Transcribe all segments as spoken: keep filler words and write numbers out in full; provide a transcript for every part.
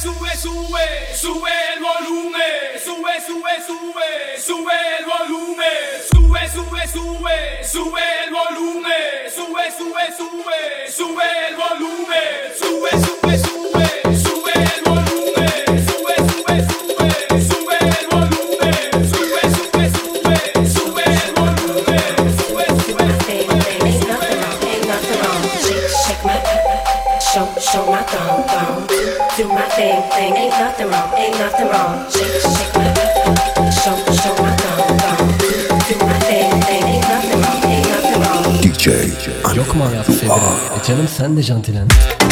sube, sube, sube el volumen, sube, sube, sube, sube el volumen, sube, sube, sube, sube el volumen, sube, sube, sube, sube el volumen, sube, sube, sube, sube el volumen, sube, sube, sube, sube el volumen, sube, sube, sube, sube el volumen, sube, sube, Show, show my thong, thong. Do my thing, thing. Ain't nothing wrong, ain't nothing wrong. Shake, shake my show, show my thong, thong. Do my thing, thing. Ain't nothing wrong, ain't nothing wrong. D J Yok mu hayat sevgilim? E canım sen de jantilen.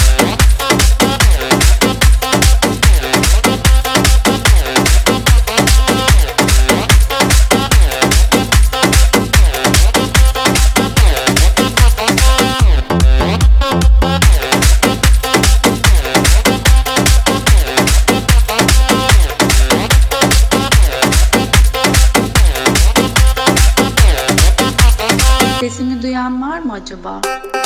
Sesimi duyan var mı acaba?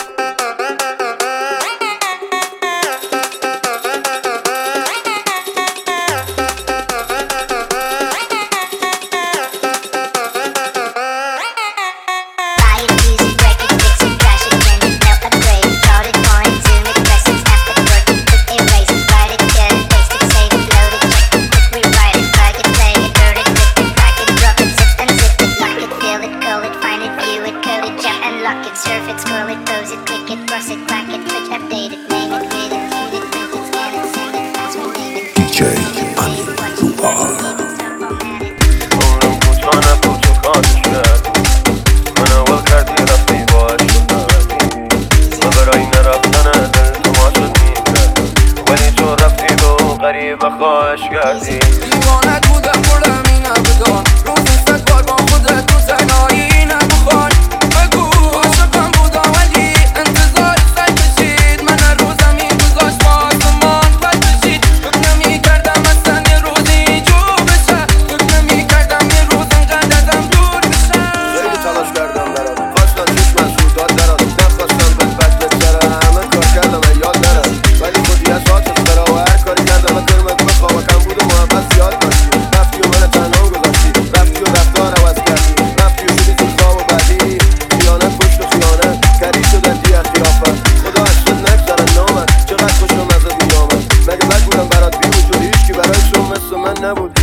Surf it, scroll it, pose it, click it, cross it, crack it, switch, update it, name it, read it, tune it, print it, scan it, send it, fax, rename it. D J Anil Duvar. عمرم بود و نبود چون خواهدش کردی من اول کردی رفتی باش شدی و برای نرفتن دل تو ما شد میکرد ولی چون رفتی تو غریب خواهش کردی دیوانت بودم بردم این بدان روزی ست بار با خودت تو تنهایی نبخوان نبود